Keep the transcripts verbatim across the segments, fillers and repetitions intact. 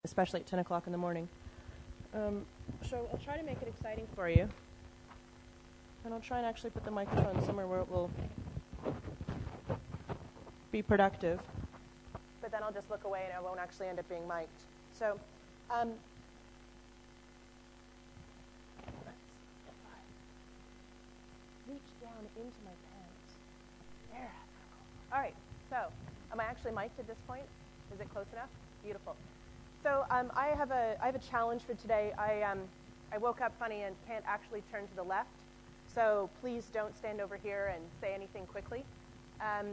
especially at ten o'clock in the morning. Um, so I'll try to make it exciting for you. And I'll try and actually put the microphone somewhere where it will be productive. But then I'll just look away and I won't actually end up being mic'd. So, um, let's see if I reach down into my pants. There. All right. So, am I actually mic'd at this point? Is it close enough? Beautiful. So, um, I have a I have a challenge for today. I um, I woke up funny and can't actually turn to the left. So please don't stand over here and say anything quickly. Um,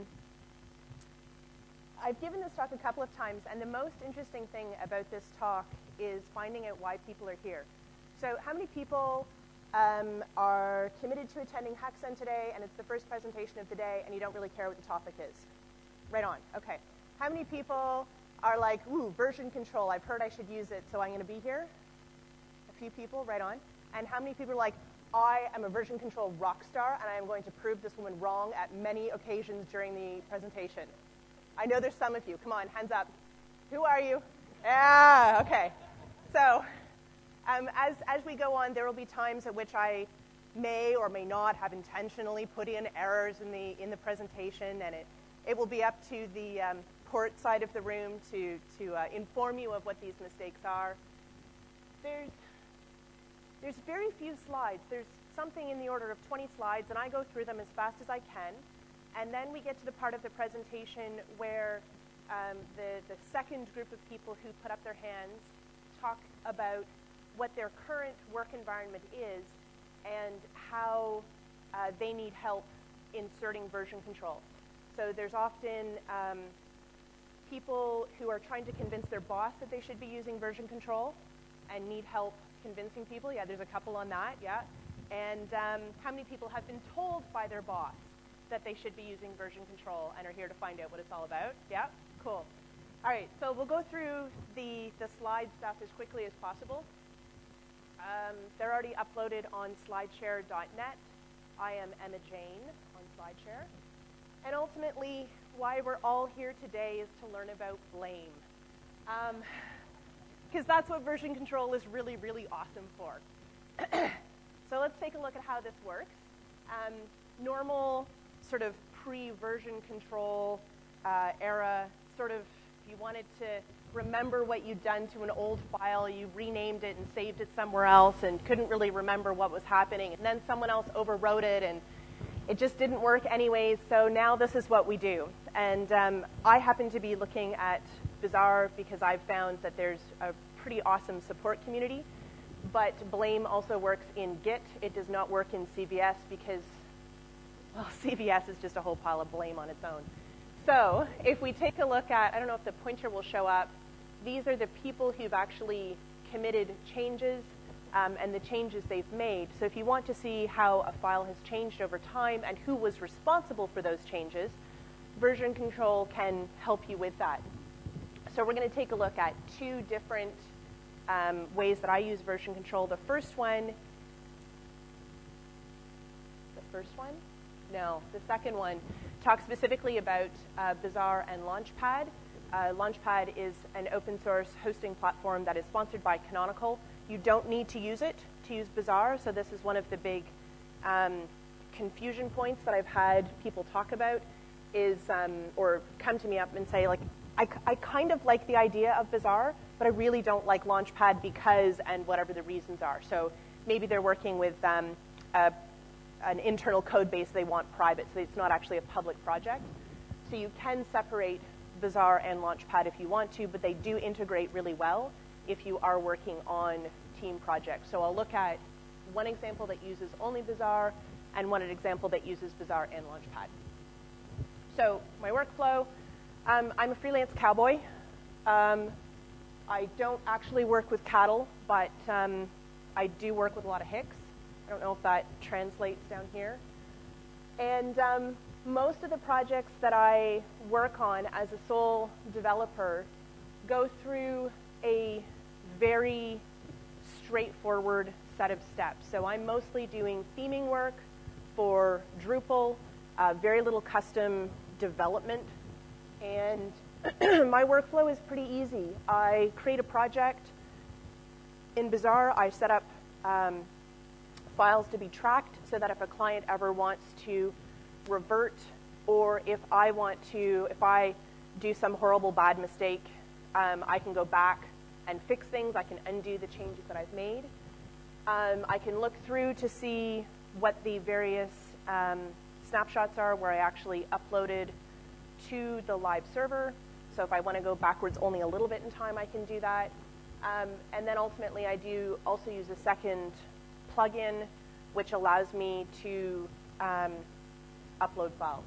I've given this talk a couple of times, and the most interesting thing about this talk is finding out why people are here. So how many people um, are committed to attending HackSun today, and it's the first presentation of the day, and you don't really care what the topic is? Right on. Okay. How many people are like, ooh, version control, I've heard I should use it, so I'm going to be here? A few people. Right on. And how many people are like, I am a version control rock star, and I am going to prove this woman wrong at many occasions during the presentation? I know there's some of you. Come on, hands up. Who are you? Yeah, okay. So um, as, as we go on, there will be times at which I may or may not have intentionally put in errors in the, in the presentation, and it, it will be up to the um, port side of the room to, to uh, inform you of what these mistakes are. There's There's very few slides. There's something in the order of twenty slides, and I go through them as fast as I can. And then we get to the part of the presentation where um, the, the second group of people who put up their hands talk about what their current work environment is and how uh, they need help inserting version control. So there's often um, people who are trying to convince their boss that they should be using version control and need help convincing people. Yeah, there's a couple on that, yeah. And um, how many people have been told by their boss that they should be using version control and are here to find out what it's all about? Yeah, cool. All right, so we'll go through the, the slide stuff as quickly as possible. Um, they're already uploaded on slideshare dot net. I am Emma Jane on SlideShare. And ultimately, why we're all here today is to learn about blame. Um, because that's what version control is really, really awesome for. So let's take a look at how this works. Um, normal sort of pre-version control uh, era, sort of, if you wanted to remember what you'd done to an old file, you renamed it and saved it somewhere else and couldn't really remember what was happening, and then someone else overwrote it, and it just didn't work anyways, so now this is what we do. And um, I happen to be looking at Bazaar because I've found that there's a pretty awesome support community, but blame also works in Git. It does not work in C V S because, well, C V S is just a whole pile of blame on its own. So if we take a look at, I don't know if the pointer will show up, these are the people who've actually committed changes um, and the changes they've made. So if you want to see how a file has changed over time and who was responsible for those changes, version control can help you with that. So we're going to take a look at two different um, ways that I use version control. The first one, the first one? No, the second one talks specifically about uh, Bazaar and Launchpad. Uh, Launchpad is an open source hosting platform that is sponsored by Canonical. You don't need to use it to use Bazaar, so this is one of the big um, confusion points that I've had people talk about is, um, or come to me up and say, like, I, I kind of like the idea of Bazaar, but I really don't like Launchpad because, and whatever the reasons are. So maybe they're working with um, a, an internal code base they want private, so it's not actually a public project. So you can separate Bazaar and Launchpad if you want to, but they do integrate really well if you are working on team projects. So I'll look at one example that uses only Bazaar and one example that uses Bazaar and Launchpad. So my workflow. Um, I'm a freelance cowboy. Um, I don't actually work with cattle, but um, I do work with a lot of hicks. I don't know if that translates down here. And um, most of the projects that I work on as a sole developer go through a very straightforward set of steps. So I'm mostly doing theming work for Drupal, uh, very little custom development, and my workflow is pretty easy. I create a project. In Bazaar, I set up um, files to be tracked so that if a client ever wants to revert, or if I want to, if I do some horrible bad mistake, um, I can go back and fix things. I can undo the changes that I've made. Um, I can look through to see what the various um, snapshots are where I actually uploaded to the live server. So if I want to go backwards only a little bit in time, I can do that. Um, and then ultimately, I do also use a second plugin, which allows me to um, upload files.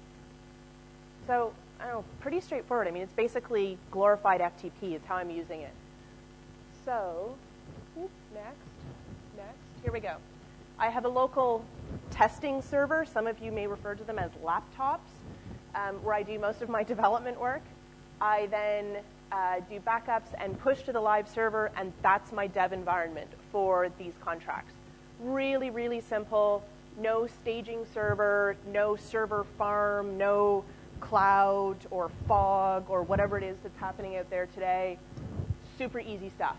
So, I don't know, pretty straightforward. I mean, it's basically glorified F T P is how I'm using it. So, next, next, here we go. I have a local testing server. Some of you may refer to them as laptops, um, where I do most of my development work. I then uh, do backups and push to the live server, and that's my dev environment for these contracts. Really, really simple. No staging server, no server farm, no cloud or fog or whatever it is that's happening out there today. Super easy stuff.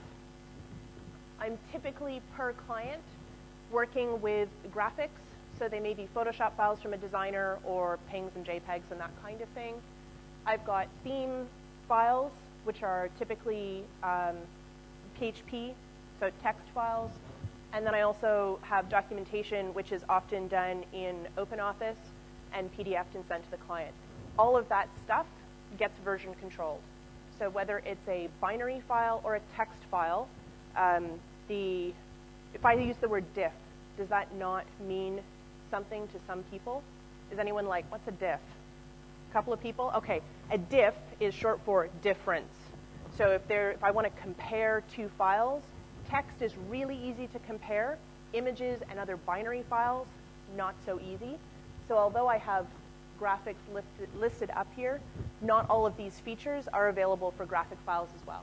I'm typically, per client, working with graphics. So they may be Photoshop files from a designer or P N Gs and JPEGs and that kind of thing. I've got theme files, which are typically um, P H P, so text files. And then I also have documentation, which is often done in OpenOffice and P D F'd and sent to the client. All of that stuff gets version controlled. So whether it's a binary file or a text file, um, the, if I use the word diff, does that not mean something to some people? Is anyone like, what's a diff? A couple of people? Okay, a diff is short for difference. So if, there, if I want to compare two files, text is really easy to compare. Images and other binary files, not so easy. So although I have graphics listed, listed up here, not all of these features are available for graphic files as well.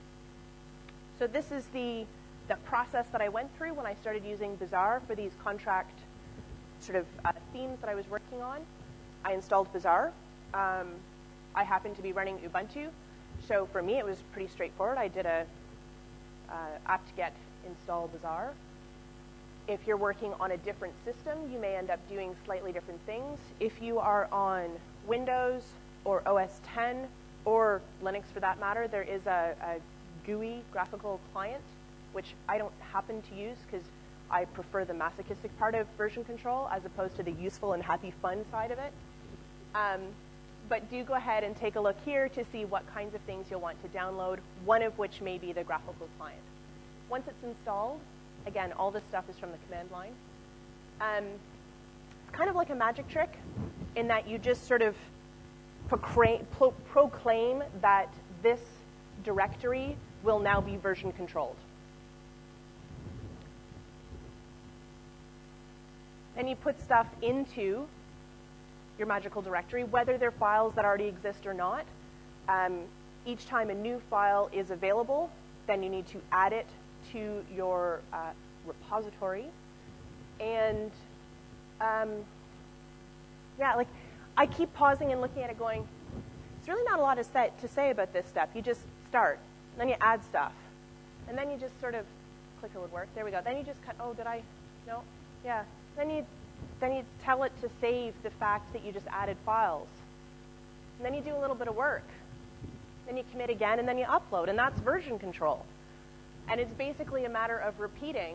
So this is the, the process that I went through when I started using Bazaar for these contract sort of uh, themes that I was working on. I installed Bazaar. Um, I happened to be running Ubuntu. So for me, it was pretty straightforward. I did a uh, apt-get install Bazaar. If you're working on a different system, you may end up doing slightly different things. If you are on Windows or O S ten or Linux for that matter, there is a, a G U I graphical client, which I don't happen to use because I prefer the masochistic part of version control as opposed to the useful and happy fun side of it. Um, but do go ahead and take a look here to see what kinds of things you'll want to download, one of which may be the graphical client. Once it's installed, again, all this stuff is from the command line. Um, it's kind of like a magic trick in that you just sort of proclaim, pro proclaim that this directory will now be version controlled. And you put stuff into your magical directory, whether they're files that already exist or not. Um, each time a new file is available, then you need to add it to your uh, repository. And um, yeah, like I keep pausing and looking at it going, there's really not a lot to say, to say about this stuff. You just start, and then you add stuff. And then you just sort of, clicker would work, there we go. Then you just cut, oh, did I, no, yeah. Then you, then you tell it to save the fact that you just added files. And then you do a little bit of work. Then you commit again, and then you upload, and that's version control. And it's basically a matter of repeating,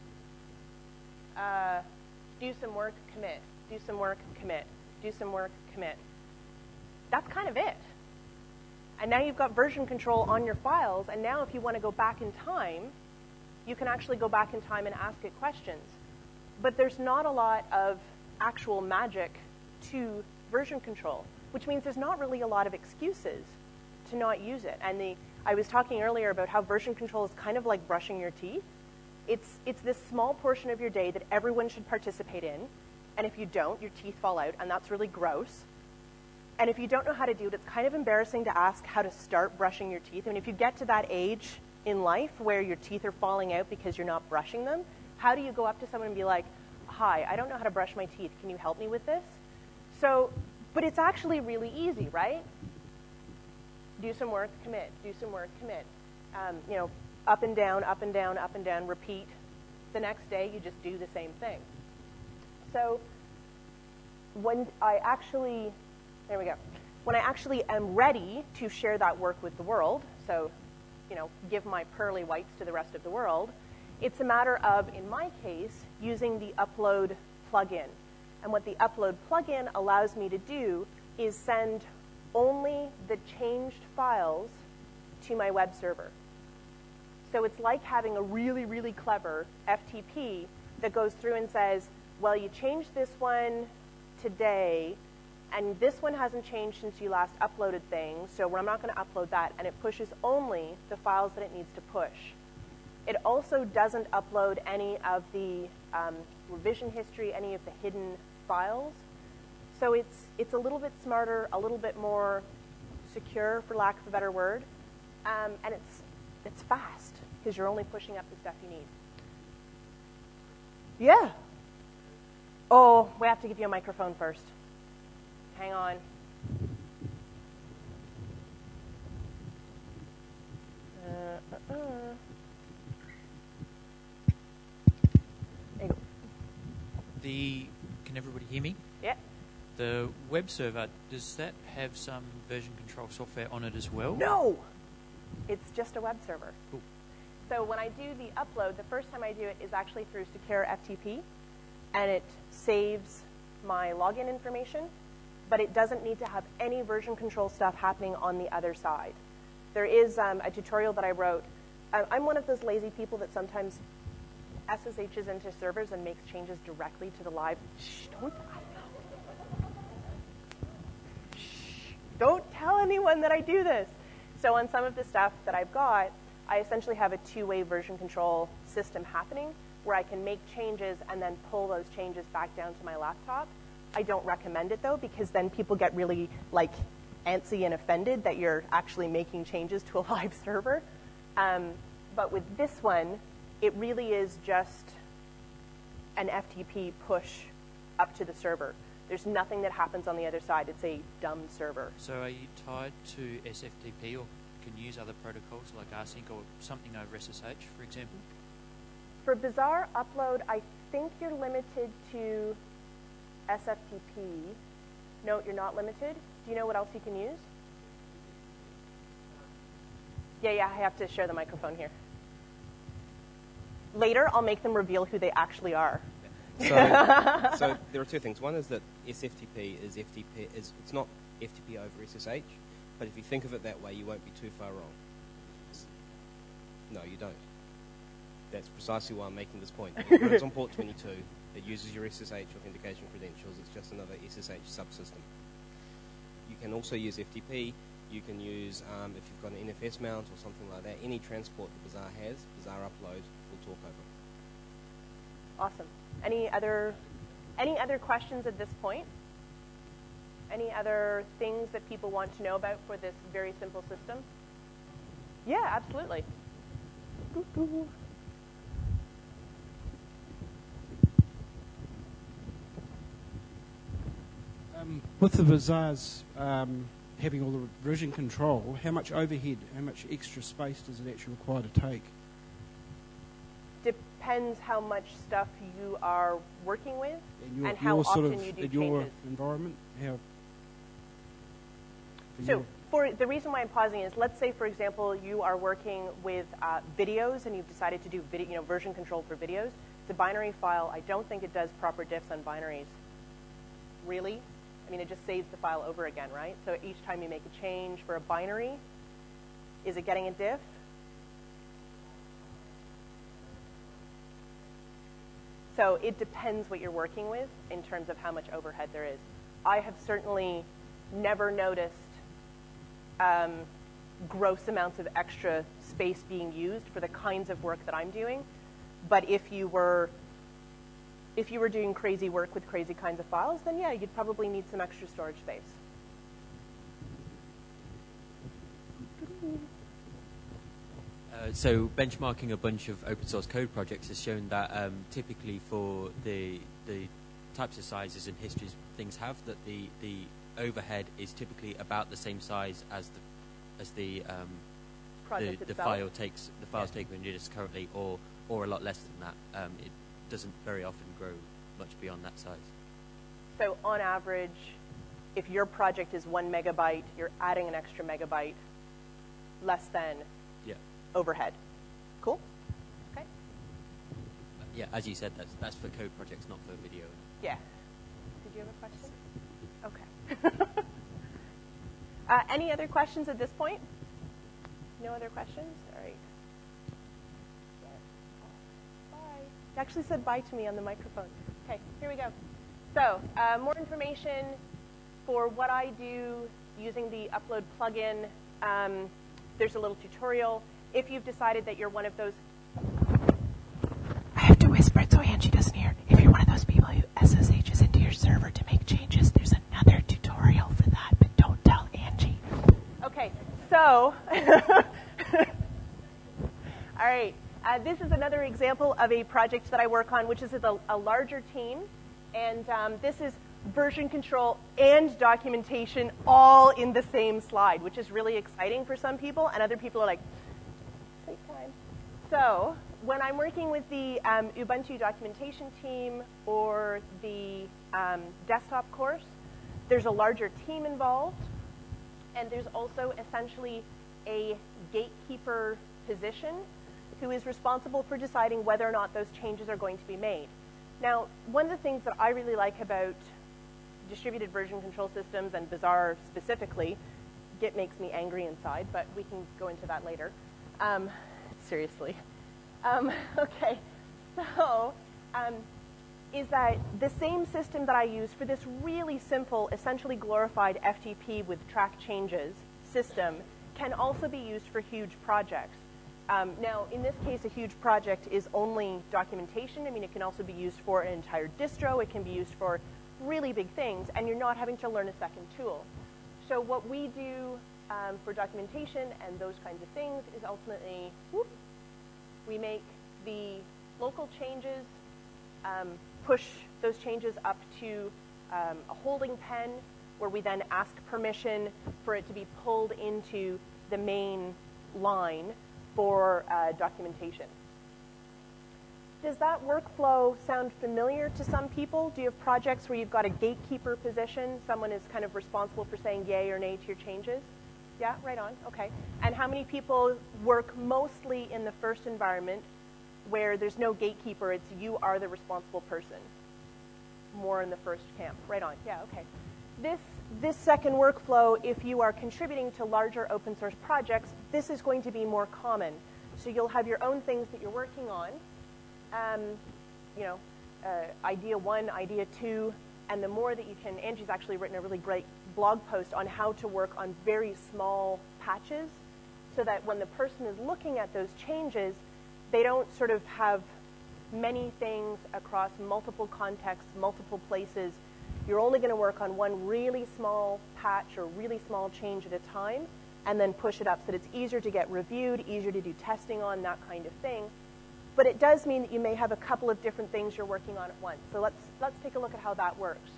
uh, do some work, commit, do some work, commit, do some work, commit. That's kind of it. And now you've got version control on your files, and now if you want to go back in time, you can actually go back in time and ask it questions. But there's not a lot of actual magic to version control, which means there's not really a lot of excuses to not use it. And the, I was talking earlier about how version control is kind of like brushing your teeth. It's, it's this small portion of your day that everyone should participate in. And if you don't, your teeth fall out, and that's really gross. And if you don't know how to do it, it's kind of embarrassing to ask how to start brushing your teeth. I mean, if you get to that age in life where your teeth are falling out because you're not brushing them, how do you go up to someone and be like, hi, I don't know how to brush my teeth. Can you help me with this? So, but it's actually really easy, right? do some work, commit, do some work, commit. Um, you know, up and down, up and down, up and down, repeat. The next day, you just do the same thing. So when I actually, there we go. When I actually am ready to share that work with the world, so, you know, give my pearly whites to the rest of the world, it's a matter of, in my case, using the upload plugin. And what the upload plugin allows me to do is send only the changed files to my web server. So it's like having a really, really clever F T P that goes through and says, well, you changed this one today, and this one hasn't changed since you last uploaded things, so I'm not going to upload that, and it pushes only the files that it needs to push. It also doesn't upload any of the um, revision history, any of the hidden files. So it's, it's a little bit smarter, a little bit more secure, for lack of a better word, um, and it's, it's fast, because you're only pushing up the stuff you need. Yeah. Oh, we have to give you a microphone first. Hang on. Uh, uh, uh. There you go. The, can everybody hear me? Yeah. The web server, does that have some version control software on it as well? No! It's just a web server. Cool. So when I do the upload, the first time I do it is actually through Secure F T P, and it saves my login information, but it doesn't need to have any version control stuff happening on the other side. There is um, a tutorial that I wrote. Uh, I'm one of those lazy people that sometimes S S H's into servers and makes changes directly to the live. Shh, don't, Shh, don't tell anyone that I do this. So on some of the stuff that I've got, I essentially have a two-way version control system happening where I can make changes and then pull those changes back down to my laptop. I don't recommend it, though, because then people get really, like, antsy and offended that you're actually making changes to a live server. Um, but with this one, it really is just an F T P push up to the server. There's nothing that happens on the other side. It's a dumb server. So are you tied to S F T P, or can use other protocols like rsync or something over S S H, for example? For Bazaar upload, I think you're limited to S F T P. No, you're not limited. Do you know what else you can use? Yeah, yeah, I have to share the microphone here. Later, I'll make them reveal who they actually are. So, so there are two things. One is that S F T P is F T P is it's not F T P over S S H, but if you think of it that way, you won't be too far wrong. No, you don't. That's precisely why I'm making this point. It runs on port twenty-two. It uses your S S H authentication credentials. It's just another S S H subsystem. You can also use F T P. You can use, um, if you've got an N F S mount or something like that, any transport that Bazaar has, Bazaar upload, we'll talk over. Awesome. Any other, any other questions at this point? Any other things that people want to know about for this very simple system? Yeah, absolutely. Um, with the Bazaars um, having all the version control, how much overhead, how much extra space does it actually require to take? Depends how much stuff you are working with and, your, and how your often sort of, you do in changes. your environment? How, so your for the reason why I'm pausing is, let's say, for example, you are working with uh, videos and you've decided to do video, you know, version control for videos. It's a binary file. I don't think it does proper diffs on binaries. Really? I mean, it just saves the file over again, right? So each time you make a change for a binary, is it getting a diff? So it depends what you're working with in terms of how much overhead there is. I have certainly never noticed um, gross amounts of extra space being used for the kinds of work that I'm doing. But if you were if you were doing crazy work with crazy kinds of files, then yeah, you'd probably need some extra storage space. Uh, so benchmarking a bunch of open source code projects has shown that um, typically for the the types of sizes and histories things have, that the, the overhead is typically about the same size as the as the um, Project the, the itself. file takes the files Yeah. take when it is currently, or or a lot less than that. Um, it doesn't very often grow much beyond that size. So on average, if your project is one megabyte, you're adding an extra megabyte less than Yeah. overhead. Cool? Okay. Yeah, as you said, that's that's for code projects, not for video. Yeah. Did you have a question? Okay. uh, any other questions at this point? No other questions? All right. Bye. You actually said bye to me on the microphone. Okay, here we go. So, uh, more information for what I do using the Upload plugin. Um, there's a little tutorial. If you've decided that you're one of those... I have to whisper it so Angie doesn't hear. If you're one of those people who S S H's into your server to make changes, there's another tutorial for that, but don't tell Angie. Okay, so... All right. Uh, this is another example of a project that I work on, which is with a, a larger team. And um, this is version control and documentation all in the same slide, which is really exciting for some people. And other people are like, take time. So when I'm working with the um, Ubuntu documentation team or the um, desktop course, there's a larger team involved. And there's also essentially a gatekeeper position who is responsible for deciding whether or not those changes are going to be made. Now, one of the things that I really like about distributed version control systems and Bazaar specifically, Git makes me angry inside, but we can go into that later. Um, seriously. Um, okay, so um, is that the same system that I use for this really simple, essentially glorified F T P with track changes system can also be used for huge projects. Um, now, in this case, a huge project is only documentation. I mean, it can also be used for an entire distro. It can be used for really big things, and you're not having to learn a second tool. So what we do um, for documentation and those kinds of things is ultimately, whoop, we make the local changes, um, push those changes up to um, a holding pen, where we then ask permission for it to be pulled into the main line for uh, documentation. Does that workflow sound familiar to some people? Do you have projects where you've got a gatekeeper position? Someone is kind of responsible for saying yay or nay to your changes? Yeah, right on, okay. And how many people work mostly in the first environment where there's no gatekeeper, it's you are the responsible person? More in the first camp, right on, yeah, okay. This, this second workflow, if you are contributing to larger open source projects, this is going to be more common. So you'll have your own things that you're working on, um, you know, uh, idea one, idea two, and the more that you can, Angie's actually written a really great blog post on how to work on very small patches so that when the person is looking at those changes, they don't sort of have many things across multiple contexts, multiple places. You're only going to work on one really small patch or really small change at a time and then push it up so that it's easier to get reviewed, easier to do testing on, that kind of thing. But it does mean that you may have a couple of different things you're working on at once. So let's, let's take a look at how that works.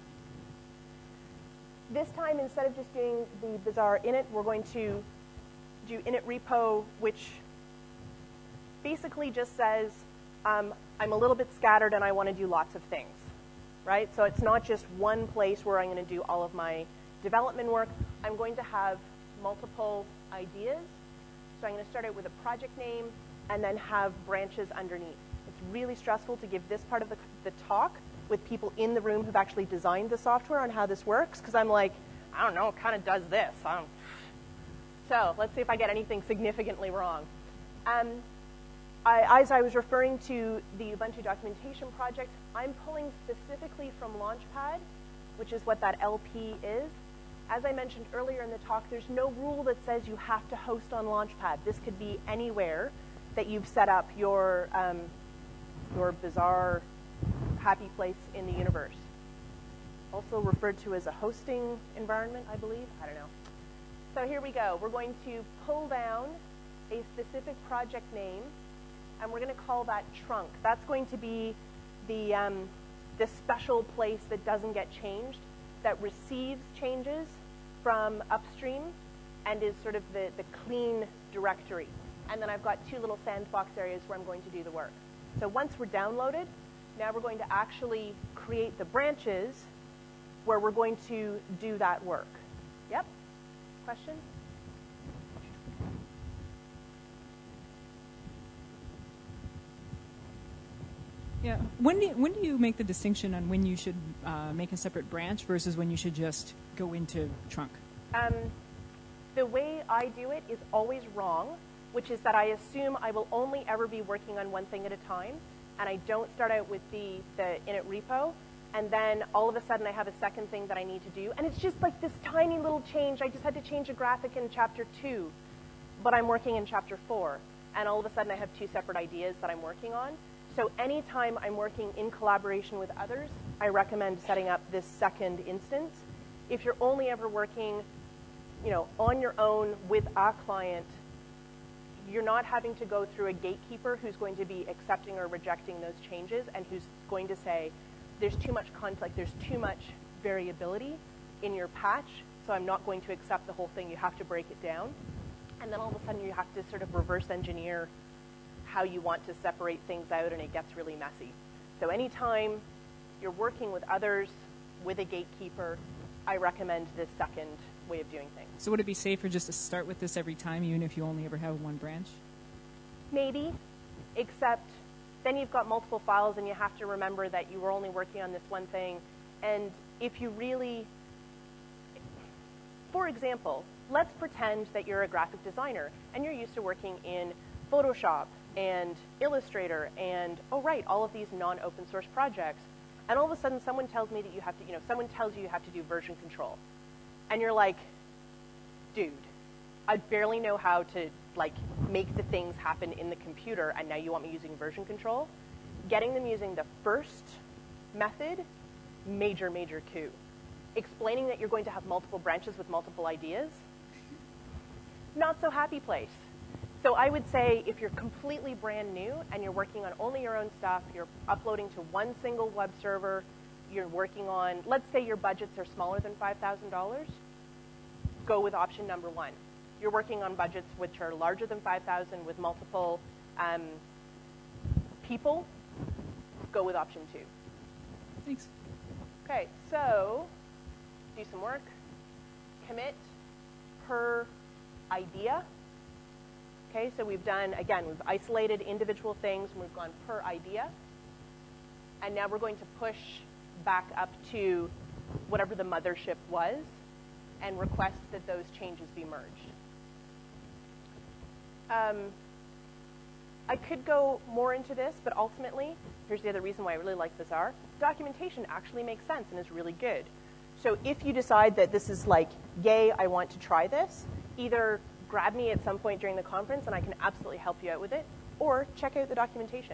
This time, instead of just doing the Bazaar init, we're going to do init repo, which basically just says, um, I'm a little bit scattered and I want to do lots of things. Right? So it's not just one place where I'm going to do all of my development work. I'm going to have multiple ideas. So I'm going to start out with a project name and then have branches underneath. It's really stressful to give this part of the, the talk with people in the room who've actually designed the software on how this works, because I'm like, I don't know, it kind of does this. I don't. So let's see if I get anything significantly wrong. Um, I, as I was referring to the Ubuntu documentation project, I'm pulling specifically from Launchpad, which is what that L P is. As I mentioned earlier in the talk, there's no rule that says you have to host on Launchpad. This could be anywhere that you've set up your, um, your Bazaar happy place in the universe. Also referred to as a hosting environment, I believe. I don't know. So here we go. We're going to pull down a specific project name, and we're going to call that trunk. That's going to be the, um, the special place that doesn't get changed, that receives changes from upstream and is sort of the, the clean directory. And then I've got two little sandbox areas where I'm going to do the work. So once we're downloaded, now we're going to actually create the branches where we're going to do that work. Yep? Question? Yeah. When do you, when do you make the distinction on when you should uh, make a separate branch versus when you should just go into trunk? Um, the way I do it is always wrong, which is that I assume I will only ever be working on one thing at a time, and I don't start out with the, the init repo, and then all of a sudden I have a second thing that I need to do, and it's just like this tiny little change. I just had to change a graphic in chapter two, but I'm working in chapter four, and all of a sudden I have two separate ideas that I'm working on. So anytime I'm working in collaboration with others, I recommend setting up this second instance. If you're only ever working, you know, on your own with a client, you're not having to go through a gatekeeper who's going to be accepting or rejecting those changes and who's going to say, there's too much conflict, there's too much variability in your patch, so I'm not going to accept the whole thing. You have to break it down. And then all of a sudden you have to sort of reverse engineer how you want to separate things out, and it gets really messy. So anytime you're working with others, with a gatekeeper, I recommend this second way of doing things. So would it be safer just to start with this every time, even if you only ever have one branch? Maybe, except then you've got multiple files and you have to remember that you were only working on this one thing. And if you really, for example, let's pretend that you're a graphic designer and you're used to working in Photoshop and Illustrator and, oh right, all of these non-open source projects. And all of a sudden someone tells me that you have to, you know, someone tells you you have to do version control. And you're like, dude, I barely know how to like make the things happen in the computer, and now you want me using version control? Getting them using the first method, major, major coup. Explaining that you're going to have multiple branches with multiple ideas, not so happy place. So I would say if you're completely brand new and you're working on only your own stuff, you're uploading to one single web server, you're working on, let's say your budgets are smaller than five thousand dollars, go with option number one. You're working on budgets which are larger than five thousand dollars with multiple um, people, go with option two. Thanks. Okay, so do some work, commit per idea. Okay, so we've done, again, we've isolated individual things, and we've gone per idea. And now we're going to push back up to whatever the mothership was and request that those changes be merged. Um, I could go more into this, but ultimately, here's the other reason why I really like Bazaar. Documentation actually makes sense and is really good. So if you decide that this is like, yay, I want to try this, either grab me at some point during the conference and I can absolutely help you out with it, or check out the documentation.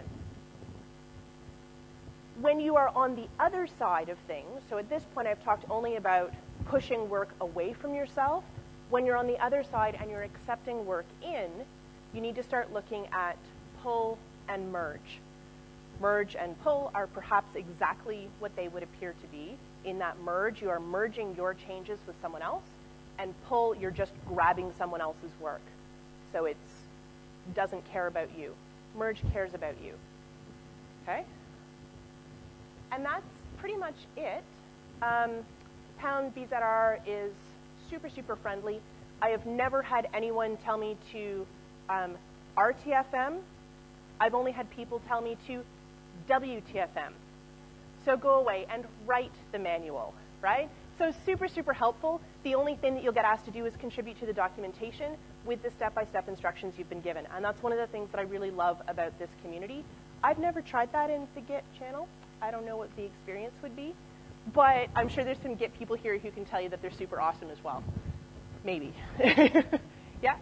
When you are on the other side of things, so at this point I've talked only about pushing work away from yourself. When you're on the other side and you're accepting work in, you need to start looking at pull and merge. Merge and pull are perhaps exactly what they would appear to be. In that merge, you are merging your changes with someone else, and pull, you're just grabbing someone else's work. So it doesn't care about you. Merge cares about you. Okay? And that's pretty much it. Um, Pound B Z R is super, super friendly. I have never had anyone tell me to um, R T F M. I've only had people tell me to W T F M. So go away and write the manual, right? So super, super helpful. The only thing that you'll get asked to do is contribute to the documentation with the step-by-step instructions you've been given. And that's one of the things that I really love about this community. I've never tried that in the Git channel. I don't know what the experience would be. But I'm sure there's some Git people here who can tell you that they're super awesome as well. Maybe. Yeah?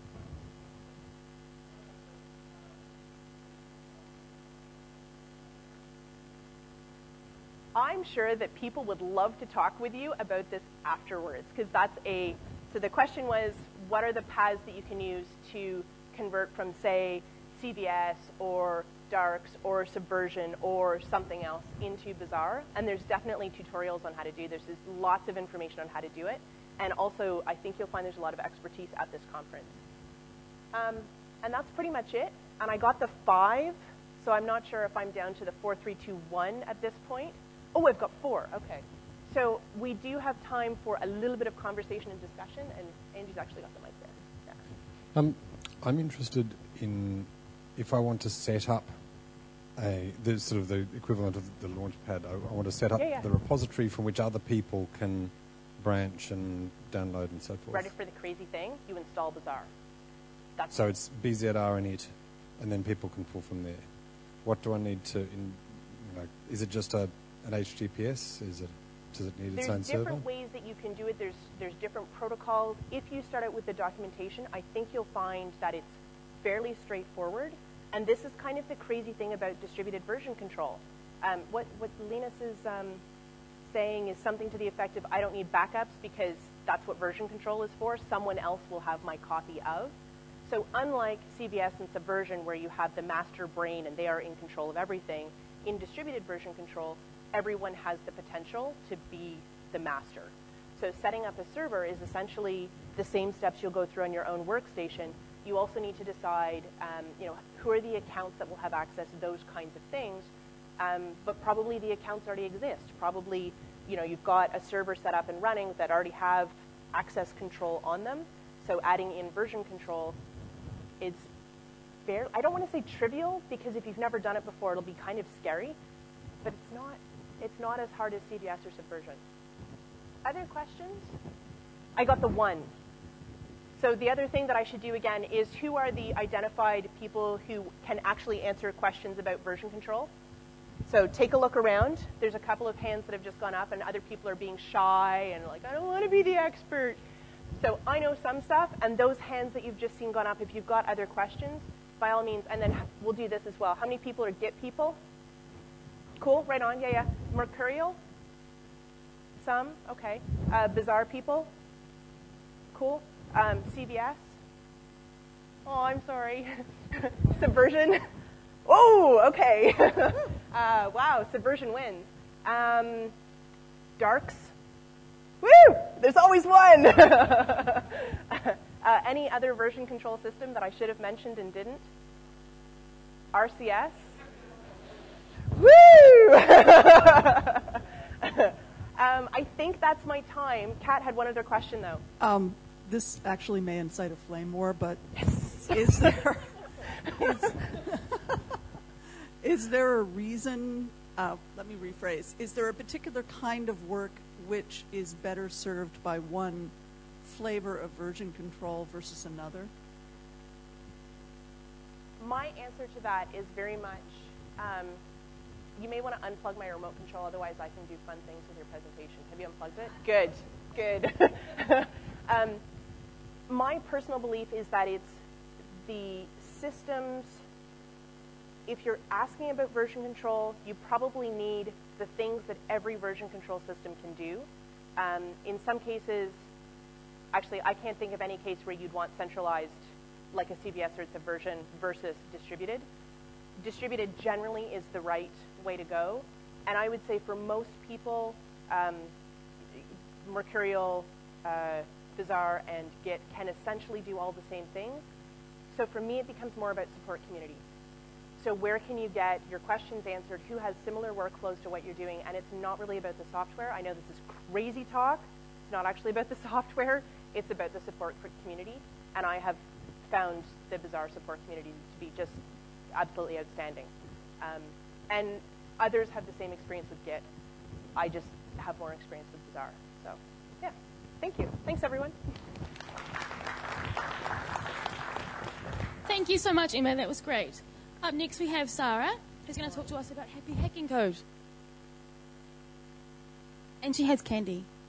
I'm sure that people would love to talk with you about this afterwards, because that's a, so the question was, what are the paths that you can use to convert from, say, C V S or Darks or Subversion or something else into Bazaar? And there's definitely tutorials on how to do this. There's lots of information on how to do it. and also, I think you'll find there's a lot of expertise at this conference. Um, and that's pretty much it. And I got the five, so I'm not sure if I'm down to the four, three, two, one at this point. Oh, I've got four. Okay. So we do have time for a little bit of conversation and discussion, and Angie's actually got the mic there. Yeah. Um, I'm interested in if I want to set up a the sort of the equivalent of the Launchpad. I, I want to set up Yeah, yeah. the repository from which other people can branch and download and so forth. Ready for the crazy thing? You install Bazaar. That's So it's B Z R init, and then people can pull from there. What do I need to? In, you know, is it just a an H T T P S? Is it? Does it need its own There's server? different ways that you can do it. There's there's different protocols. If you start out with the documentation, I think you'll find that it's fairly straightforward. And this is kind of the crazy thing about distributed version control. Um, what what Linus is um, saying is something to the effect of, I don't need backups because that's what version control is for. Someone else will have my copy of. So unlike C V S and Subversion, where you have the master brain and they are in control of everything, in distributed version control, everyone has the potential to be the master. So setting up a server is essentially the same steps you'll go through on your own workstation. You also need to decide, um, you know, who are the accounts that will have access to those kinds of things. Um, but probably the accounts already exist. Probably, you know, you've got a server set up and running that already have access control on them. So adding in version control is fair. I don't want to say trivial, because if you've never done it before, it'll be kind of scary. But it's not. It's not as hard as C V S or Subversion. Other questions? I got the one. So the other thing that I should do again is, who are the identified people who can actually answer questions about version control? So take a look around. There's a couple of hands that have just gone up, and other people are being shy and like, I don't want to be the expert. So I know some stuff, and those hands that you've just seen gone up, if you've got other questions, by all means, and then we'll do this as well. How many people are Git people? Cool, right on, yeah, yeah. Mercurial? Some, okay. Uh, Bazaar people? Cool. Um, C V S? Oh, I'm sorry. Subversion? Oh, okay. uh, wow, Subversion wins. Um, Darks? Woo! There's always one! uh, any other version control system that I should have mentioned and didn't? R C S? Woo! um, I think that's my time. Kat had one other question, though. Um, this actually may incite a flame war, but yes. is there is, is there a reason? Uh, let me rephrase. Is there a particular kind of work which is better served by one flavor of version control versus another? My answer to that is very much, um, you may want to unplug my remote control, otherwise I can do fun things with your presentation. Have you unplugged it? Good, good. um, my personal belief is that it's the systems. If you're asking about version control, you probably need the things that every version control system can do. Um, in some cases, actually, I can't think of any case where you'd want centralized, like a C V S or Subversion, versus distributed. Distributed generally is the right way to go. And I would say for most people, um, Mercurial, uh, Bazaar, and Git can essentially do all the same things. So for me, it becomes more about support community. So where can you get your questions answered? Who has similar workflows to what you're doing? And it's not really about the software. I know this is crazy talk. It's not actually about the software. It's about the support community. And I have found the Bazaar support community to be just absolutely outstanding. Um, and others have the same experience with Git. I just have more experience with Bazaar. So, yeah. Thank you. Thanks, everyone. Thank you so much, Emma. That was great. Up next, we have Sarah, who's going to talk to us about Happy Hacking Code. And she has candy.